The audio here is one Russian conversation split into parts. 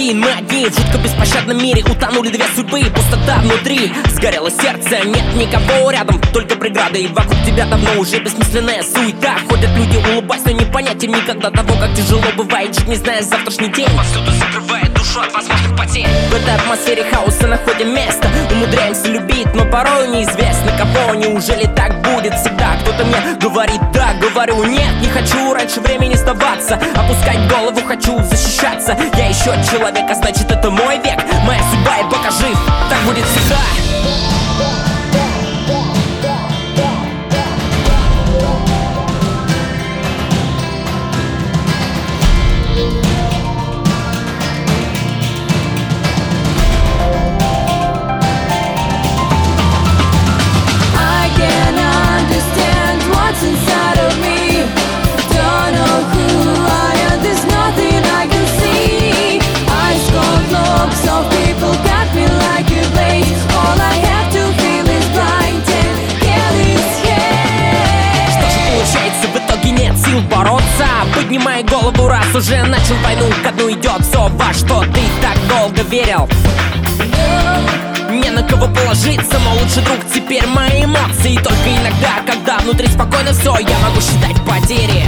один, мы одни. В жутко беспощадном мире утонули две судьбы. Пустота внутри, сгорело сердце. Нет никого рядом, только преграды. И вокруг тебя давно уже бессмысленная суета. Ходят люди, улыбаясь, но не понять им никогда того, как тяжело бывает жить, не зная завтрашний день. Повсюду закрывает душу от возможных потерь. В этой атмосфере хаоса находим место. Умудряемся любить, но порой неизвестно кого. Неужели так будет всегда? Кто-то мне говорит да, говорю нет. Не хочу раньше времени сдаваться, опускать голову, хочу защищаться. Я еще человек, а значит это мой век. Моя судьба, и пока жив, так будет всегда. Бороться, поднимай голову, раз уже начал войну, ко дну идет все, во что ты так долго верил. Не на кого положиться, мой лучший друг теперь мои эмоции. Только иногда, когда внутри спокойно все, я могу считать потери.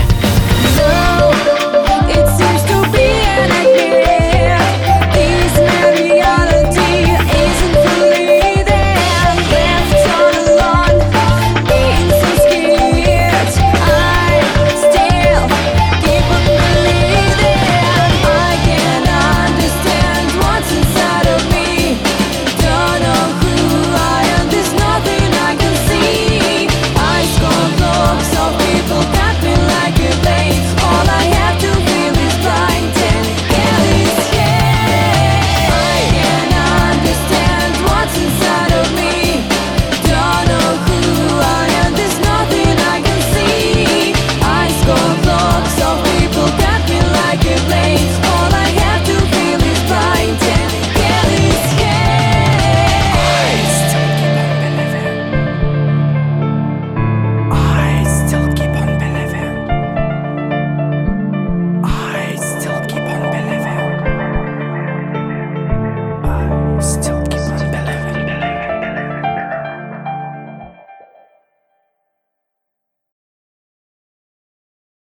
Still